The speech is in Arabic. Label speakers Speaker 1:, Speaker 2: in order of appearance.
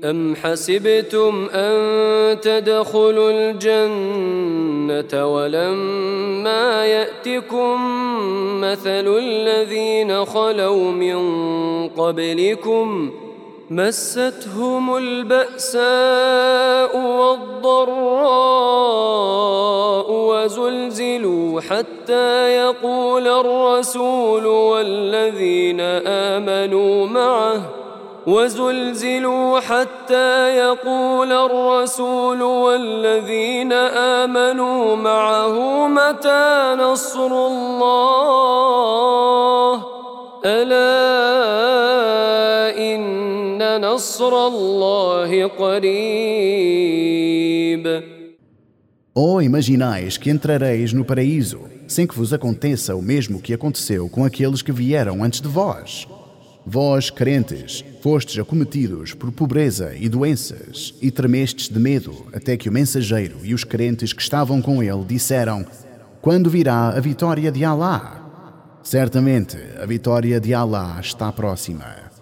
Speaker 1: أم حسبتم أن تدخلوا الجنة ولما يأتكم مثل الذين خلوا من قبلكم مستهم البأساء والضراء وزلزلوا حتى يقول الرسول والذين آمنوا معه متى نصر الله ألا إن نصر الله قريب.
Speaker 2: Ou imaginais que entrareis no paraíso, sem que vos aconteça o mesmo que aconteceu com aqueles que vieram antes de vós. Vós, crentes, fostes acometidos por pobreza e doenças, e tremestes de medo, até que o mensageiro e os crentes que estavam com ele disseram: quando virá a vitória de Alá? Certamente, a vitória de Alá está próxima.